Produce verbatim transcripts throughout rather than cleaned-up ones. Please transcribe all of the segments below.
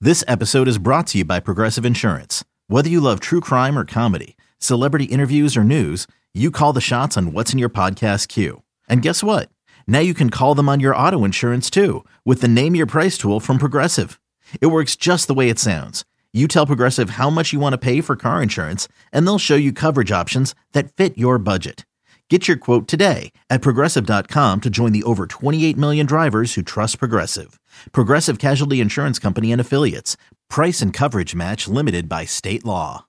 This episode is brought to you by Progressive Insurance. Whether you love true crime or comedy, celebrity interviews or news, you call the shots on what's in your podcast queue. And guess what? Now you can call them on your auto insurance too with the Name Your Price tool from Progressive. It works just the way it sounds. You tell Progressive how much you want to pay for car insurance, and they'll show you coverage options that fit your budget. Get your quote today at Progressive dot com to join the over twenty-eight million drivers who trust Progressive. Progressive Casualty Insurance Company and Affiliates. Price and coverage match limited by state law.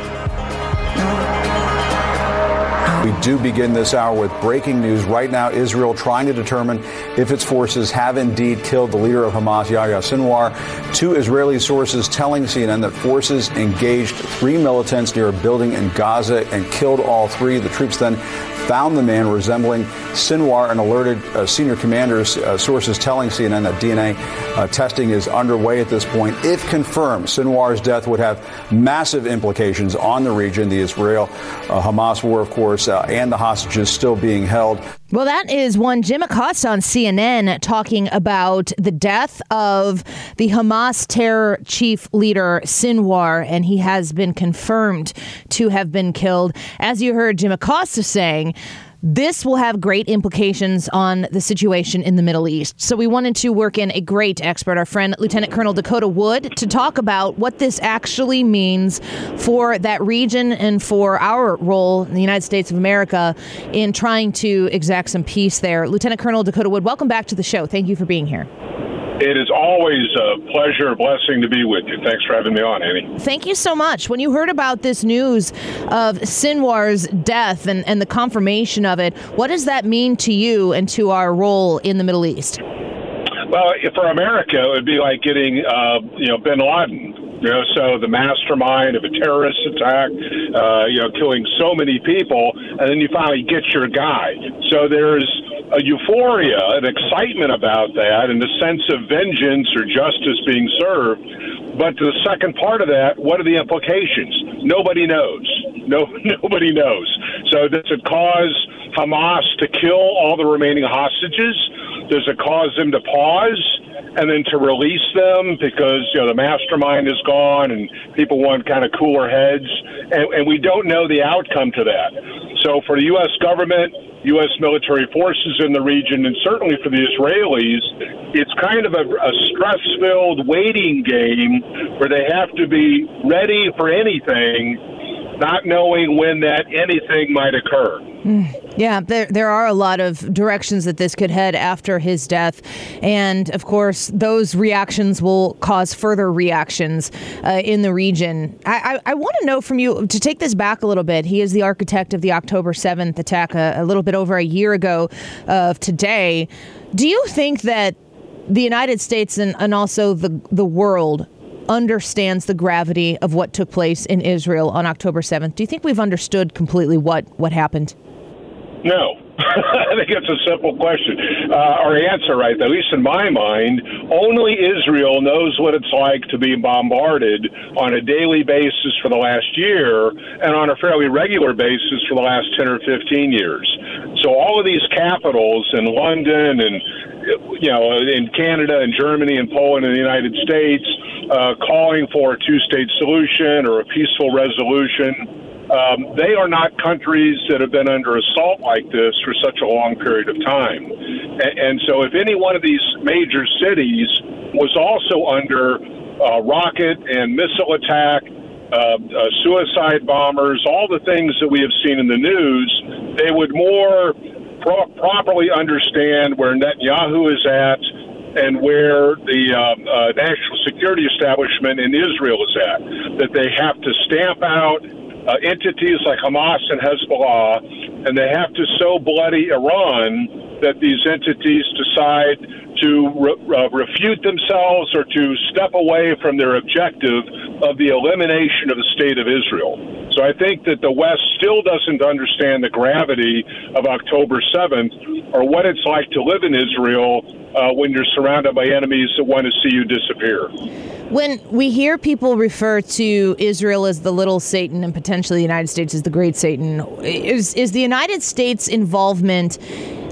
We do begin this hour with breaking news. Right now, Israel trying to determine if its forces have indeed killed the leader of Hamas, Yahya Sinwar. Two Israeli sources telling C N N that forces engaged three militants near a building in Gaza and killed all three. The troops then found the man resembling Sinwar and alerted uh, senior commanders. Uh, sources telling C N N that D N A uh, testing is underway at this point. If confirmed, Sinwar's death would have massive implications on the region. The Israel-Hamas uh, war, of course, uh, and the hostages still being held. Well, that is one Jim Acosta on C N N talking about the death of the Hamas terror chief leader, Sinwar, and he has been confirmed to have been killed. As you heard Jim Acosta saying, this will have great implications on the situation in the Middle East. So we wanted to work in a great expert, our friend Lieutenant Colonel Dakota Wood, to talk about what this actually means for that region and for our role in the United States of America in trying to exact some peace there. Lieutenant Colonel Dakota Wood, welcome back to the show. Thank you for being here. It is always a pleasure, a blessing to be with you. Thanks for having me on, Annie. Thank you so much. When you heard about this news of Sinwar's death and, and the confirmation of it, what does that mean to you and to our role in the Middle East? Well, for America, it would be like getting, uh, you know, bin Laden. You know, so the mastermind of a terrorist attack, uh, you know, killing so many people, and then you finally get your guy. So there's a euphoria, an excitement about that, and a sense of vengeance or justice being served. But to the second part of that, what are the implications? Nobody knows. No, nobody knows. So does it cause Hamas to kill all the remaining hostages? Does it cause them to pause and then to release them because, you know, the mastermind is gone and people want kind of cooler heads? And, and we don't know the outcome to that. So for the U S government, U S military forces in the region, and certainly for the Israelis, it's kind of a, a stress-filled waiting game where they have to be ready for anything, not knowing when that anything might occur. Mm, yeah, there there are a lot of directions that this could head after his death. And, of course, those reactions will cause further reactions uh, in the region. I, I, I want to know from you, to take this back a little bit, he is the architect of the October seventh attack a, a little bit over a year ago of today. Do you think that the United States and, and also the the world understands the gravity of what took place in Israel on October seventh? Do you think we've understood completely what, what happened? No. I think it's a simple question. Uh, our answer, right, at least in my mind, only Israel knows what it's like to be bombarded on a daily basis for the last year and on a fairly regular basis for the last ten or fifteen years. So all of these capitals in London and, you know, in Canada and Germany and Poland and the United States uh, calling for a two-state solution or a peaceful resolution, Um, they are not countries that have been under assault like this for such a long period of time. And, and so if any one of these major cities was also under uh, rocket and missile attack, uh, uh, suicide bombers, all the things that we have seen in the news, they would more pro- properly understand where Netanyahu is at and where the uh, uh, national security establishment in Israel is at, that they have to stamp out Uh, entities like Hamas and Hezbollah, and they have to so bloody Iran that these entities decide to re- uh, refute themselves or to step away from their objective of the elimination of the state of Israel. So I think that the West still doesn't understand the gravity of October seventh or what it's like to live in Israel uh, when you're surrounded by enemies that want to see you disappear. When we hear people refer to Israel as the little Satan and potentially the United States as the great Satan, is is the United States involvement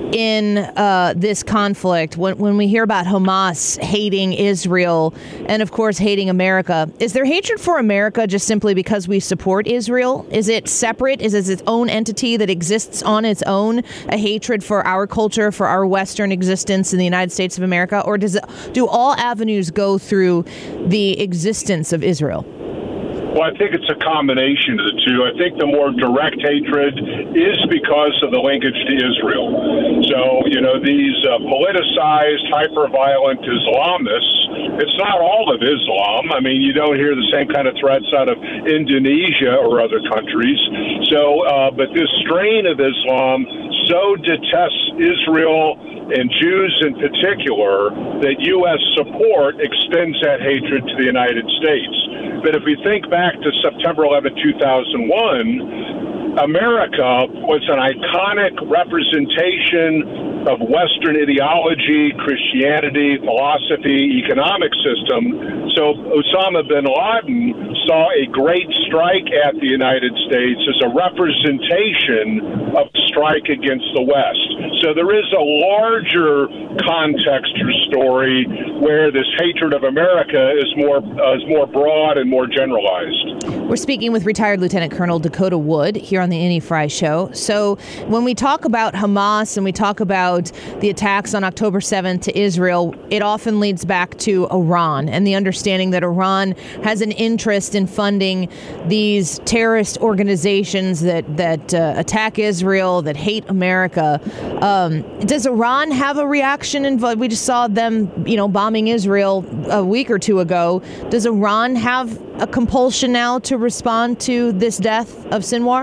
in uh, this conflict, when, when we hear about Hamas hating Israel and, of course, hating America, is there hatred for America just simply because we support Israel? Is it separate? Is it its own entity that exists on its own, a hatred for our culture, for our Western existence in the United States of America? Or does it, do all avenues go through the existence of Israel? Well, I think it's a combination of the two. I think the more direct hatred is because of the linkage to Israel. So, you know, these uh, politicized, hyper-violent Islamists, it's not all of Islam. I mean, you don't hear the same kind of threats out of Indonesia or other countries. So, uh, but this strain of Islam so detests Israel and Jews in particular that U S support extends that hatred to the United States. But if we think back to September eleventh, two thousand one, America was an iconic representation of Western ideology, Christianity, philosophy, economic system. So Osama bin Laden saw a great strike at the United States as a representation of the strike against the West. So there is a larger context or story where this hatred of America is more uh, is more broad and more generalized. We're speaking with retired Lieutenant Colonel Dakota Wood here on the Annie Frey Show. So when we talk about Hamas and we talk about the attacks on October seventh to Israel, it often leads back to Iran and the understanding that Iran has an interest in funding these terrorist organizations that, that uh, attack Israel, that hate America. Um, does Iran have a reaction? In, we just saw them, you know, bombing Israel a week or two ago. Does Iran have a compulsion now to respond to this death of Sinwar?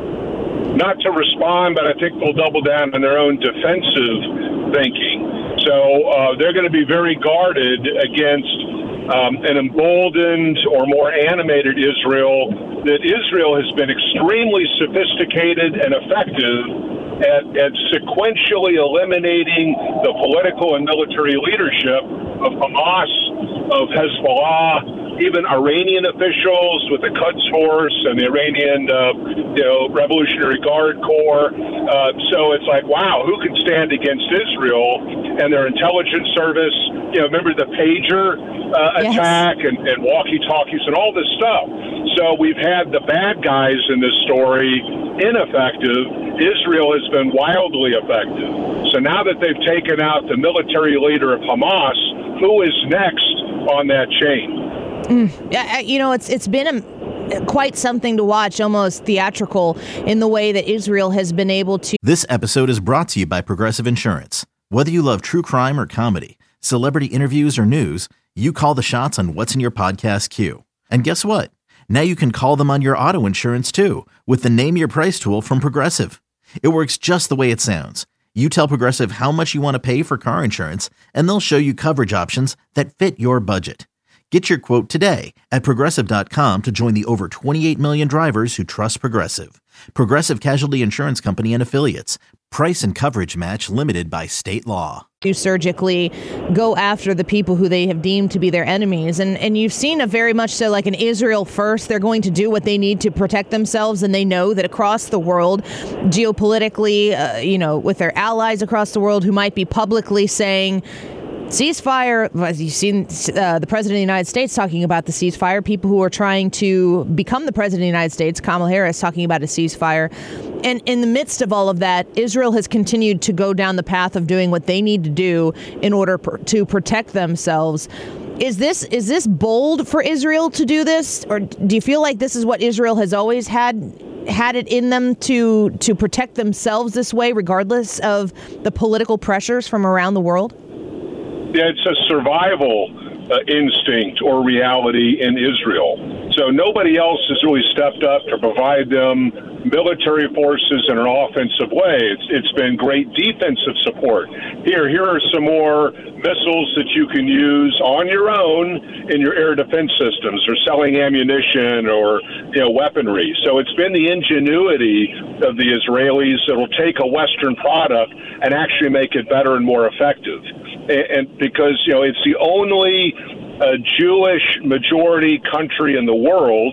Not to respond, but I think they'll double down on their own defensive thinking. So uh, they're going to be very guarded against um, an emboldened or more animated Israel. That Israel has been extremely sophisticated and effective At, at sequentially eliminating the political and military leadership of Hamas, of Hezbollah, even Iranian officials with the Quds Force and the Iranian, uh, you know, Revolutionary Guard Corps. Uh, so it's like, wow, who can stand against Israel and their intelligence service? You know, remember the pager uh, yes. attack and, and walkie-talkies and all this stuff. So we've had the bad guys in this story ineffective. Israel has been wildly effective. So now that they've taken out the military leader of Hamas, who is next on that chain? Mm. Yeah, you know, it's it's been a, quite something to watch, almost theatrical in the way that Israel has been able to. This episode is brought to you by Progressive Insurance. Whether you love true crime or comedy, celebrity interviews or news, you call the shots on what's in your podcast queue. And guess what? Now you can call them on your auto insurance too with the Name Your Price tool from Progressive. It works just the way it sounds. You tell Progressive how much you want to pay for car insurance, and they'll show you coverage options that fit your budget. Get your quote today at Progressive dot com to join the over twenty-eight million drivers who trust Progressive. Progressive Casualty Insurance Company and Affiliates. Price and coverage match limited by state law. To surgically go after the people who they have deemed to be their enemies. And and you've seen a very much so like an Israel first. They're going to do what they need to protect themselves. And they know that across the world, geopolitically, uh, you know, with their allies across the world who might be publicly saying, ceasefire. You've seen uh, the president of the United States talking about the ceasefire. People who are trying to become the president of the United States, Kamala Harris, talking about a ceasefire. And in the midst of all of that, Israel has continued to go down the path of doing what they need to do in order per- to protect themselves. Is this is this bold for Israel to do this? Or do you feel like this is what Israel has always had had it in them to to protect themselves this way, regardless of the political pressures from around the world? Yeah, it's a survival uh, instinct or reality in Israel. So nobody else has really stepped up to provide them military forces in an offensive way. It's, it's been great defensive support. Here, here are some more missiles that you can use on your own in your air defense systems, or selling ammunition or you know weaponry. So it's been the ingenuity of the Israelis that will take a Western product and actually make it better and more effective. And, and because you know it's the only uh, Jewish majority country in the world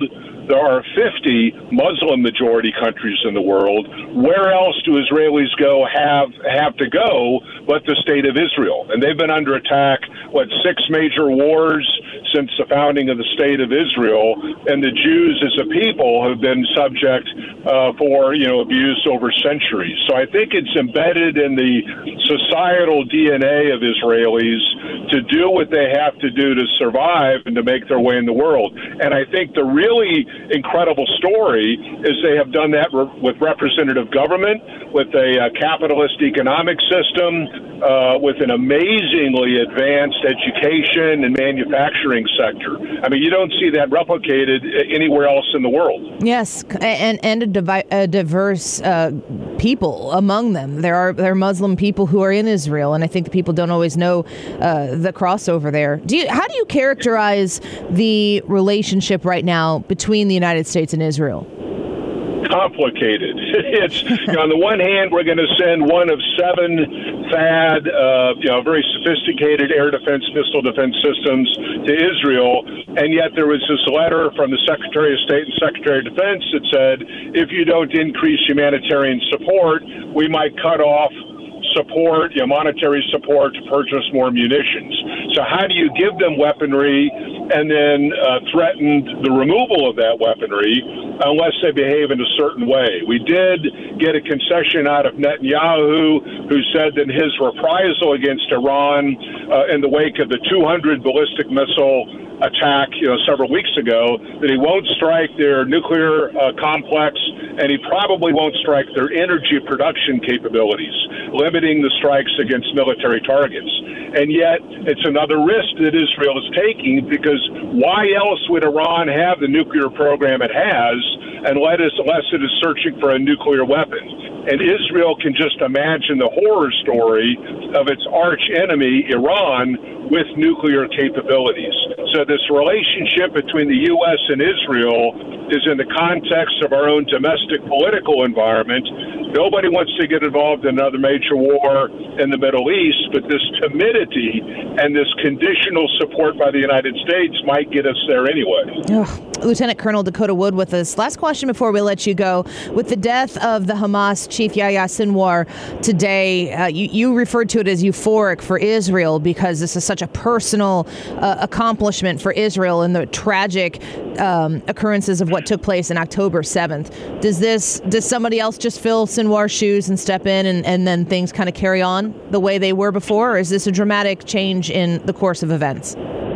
there are fifty Muslim-majority countries in the world. Where else do Israelis go have have to go but the state of Israel? And they've been under attack, what, six major wars since the founding of the state of Israel, and the Jews as a people have been subject uh, for, you know, abuse over centuries. So I think it's embedded in the societal D N A of Israelis to do what they have to do to survive and to make their way in the world. And I think the really incredible story is they have done that re- with representative government, with a uh, capitalist economic system, uh, with an amazingly advanced education and manufacturing sector. I mean, you don't see that replicated anywhere else in the world. Yes, and and a, divi- a diverse uh, people among them. There are there are Muslim people who are in Israel, and I think the people don't always know uh, the crossover there. Do you, how do you characterize the relationship right now between the United States and Israel? Complicated. It's, you know, on the one hand, we're going to send one of seven THAAD, uh, you know, very sophisticated air defense, missile defense systems to Israel, and yet there was this letter from the Secretary of State and Secretary of Defense that said, if you don't increase humanitarian support, we might cut off support, you know, monetary support to purchase more munitions. So how do you give them weaponry and then uh, threaten the removal of that weaponry unless they behave in a certain way? We did get a concession out of Netanyahu, who said that his reprisal against Iran uh, in the wake of the two hundred ballistic missile attack, you know, several weeks ago, that he won't strike their nuclear uh, complex, and he probably won't strike their energy production capabilities, limiting the strikes against military targets. And yet, it's another risk that Israel is taking, because why else would Iran have the nuclear program it has unless it is searching for a nuclear weapon? And Israel can just imagine the horror story of its arch enemy, Iran, with nuclear capabilities. So this relationship between the U S and Israel is in the context of our own domestic political environment. Nobody wants to get involved in another major war in the Middle East, but this timidity and this conditional support by the United States might get us there anyway. Ugh. Lieutenant Colonel Dakota Wood with us. Last question before we let you go. With the death of the Hamas chief Yahya Sinwar today, uh, you, you referred to it as euphoric for Israel because this is such a personal uh, accomplishment for Israel and the tragic um, occurrences of what took place on October seventh. Does this, does somebody else just fill Sinwar's shoes and step in and, and then things kind of carry on the way they were before? Or is this a dramatic change in the course of events?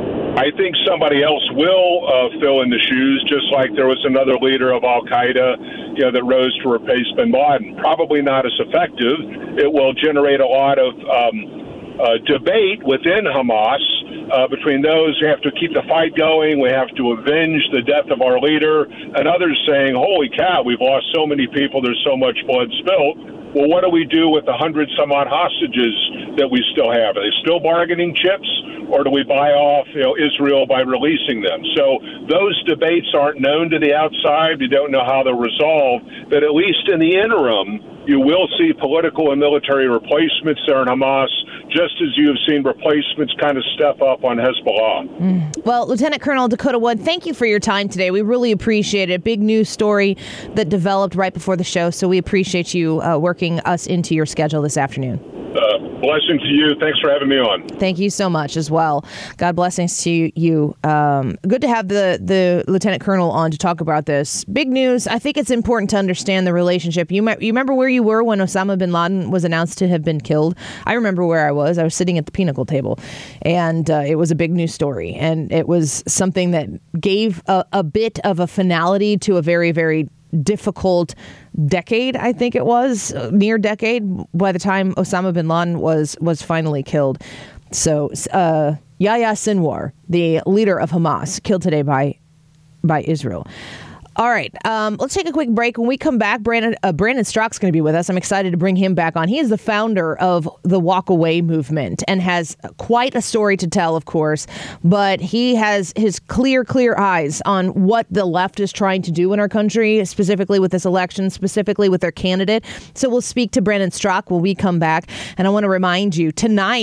I think somebody else will uh, fill in the shoes, just like there was another leader of al-Qaeda, you know, that rose to replace bin Laden. Probably not as effective. It will generate a lot of um, uh, debate within Hamas uh, between those who have to keep the fight going, we have to avenge the death of our leader, and others saying, holy cow, we've lost so many people, there's so much blood spilled. Well, what do we do with the hundred some odd hostages that we still have? Are they still bargaining chips, or do we buy off, you know, Israel by releasing them? So those debates aren't known to the outside. We don't know how they'll resolve. But at least in the interim, you will see political and military replacements there in Hamas, just as you have seen replacements kind of step up on Hezbollah. Mm. Well, Lieutenant Colonel Dakota Wood, thank you for your time today. We really appreciate it. Big news story that developed right before the show, so we appreciate you uh, working us into your schedule this afternoon. Uh, blessings to you. Thanks for having me on. Thank you so much as well. God blessings to you. Um, good to have the, the Lieutenant Colonel on to talk about this. Big news. I think it's important to understand the relationship. You, might, you remember where you were when Osama bin Laden was announced to have been killed? I remember where I was. I was sitting at the pinnacle table, and uh, it was a big news story. And it was something that gave a, a bit of a finality to a very, very difficult decade, I think it was, near decade, by the time Osama bin Laden was was finally killed. So uh, Yahya Sinwar, the leader of Hamas, killed today by by Israel. All right, um, let's take a quick break. When we come back, Brandon, uh, Brandon Strzok's going to be with us. I'm excited to bring him back on. He is the founder of the Walk Away movement and has quite a story to tell, of course, but he has his clear, clear eyes on what the left is trying to do in our country, specifically with this election, specifically with their candidate. So we'll speak to Brandon Strzok when we come back. And I want to remind you, tonight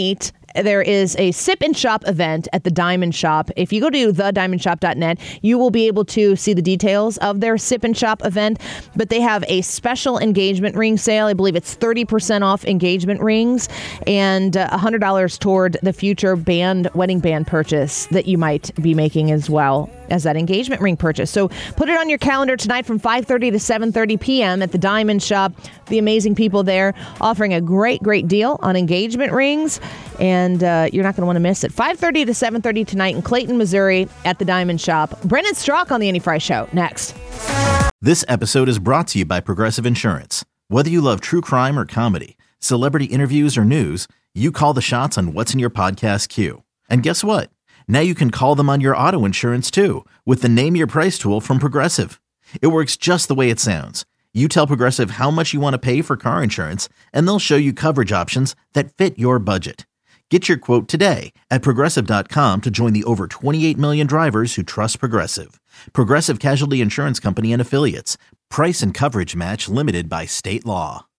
there is a Sip and Shop event at the Diamond Shop. If you go to the diamond shop dot net, you will be able to see the details of their Sip and Shop event. But they have a special engagement ring sale. I believe it's thirty percent off engagement rings and uh, one hundred dollars toward the future band, wedding band purchase that you might be making as well as that engagement ring purchase. So put it on your calendar tonight from five thirty to seven thirty p.m. at the Diamond Shop. The amazing people there offering a great, great deal on engagement rings. And uh, you're not going to want to miss it. five thirty to seven thirty tonight in Clayton, Missouri at the Diamond Shop. Brennan Strock on the Annie Fry Show. Next. This episode is brought to you by Progressive Insurance. Whether you love true crime or comedy, celebrity interviews or news, you call the shots on what's in your podcast queue. And guess what? Now you can call them on your auto insurance too with the Name Your Price tool from Progressive. It works just the way it sounds. You tell Progressive how much you want to pay for car insurance, and they'll show you coverage options that fit your budget. Get your quote today at Progressive dot com to join the over twenty-eight million drivers who trust Progressive. Progressive Casualty Insurance Company and Affiliates. Price and coverage match limited by state law.